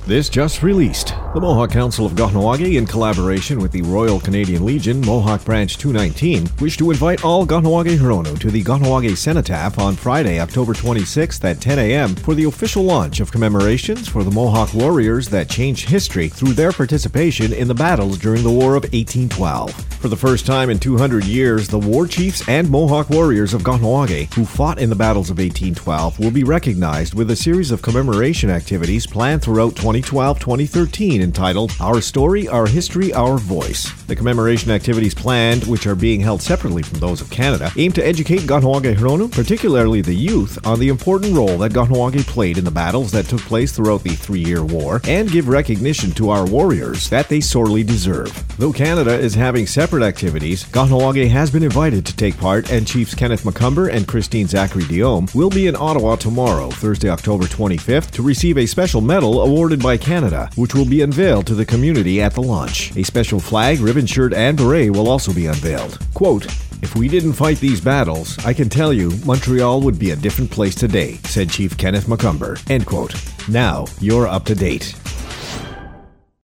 This just released. The Mohawk Council of Kahnawake, in collaboration with the Royal Canadian Legion Mohawk Branch 219, wish to invite all Kahnawake Hurono to the Kahnawake Cenotaph on Friday, October 26th at 10 a.m. for the official launch of commemorations for the Mohawk warriors that changed history through their participation in the battles during the War of 1812. For the first time in 200 years, the war chiefs and Mohawk warriors of Kahnawake who fought in the battles of 1812 will be recognized with a series of commemoration activities planned throughout 2012-2013 entitled Our Story, Our History, Our Voice. The commemoration activities planned, which are being held separately from those of Canada, aim to educate Kahnawake Hurono, particularly the youth, on the important role that Kahnawake played in the battles that took place throughout the 3-year war, and give recognition to our warriors that they sorely deserve. Though Canada is having separate activities, Kahnawake has been invited to take part, and Chiefs Kenneth McCumber and Christine Zachary-Diome will be in Ottawa tomorrow, Thursday, October 25th, to receive a special medal awarded by Canada, which will be unveiled to the community at the launch. A special flag, ribbon, shirt, and beret will also be unveiled. Quote, "If we didn't fight these battles, I can tell you Montreal would be a different place today," said Chief Kenneth McCumber. End quote. Now, you're up to date.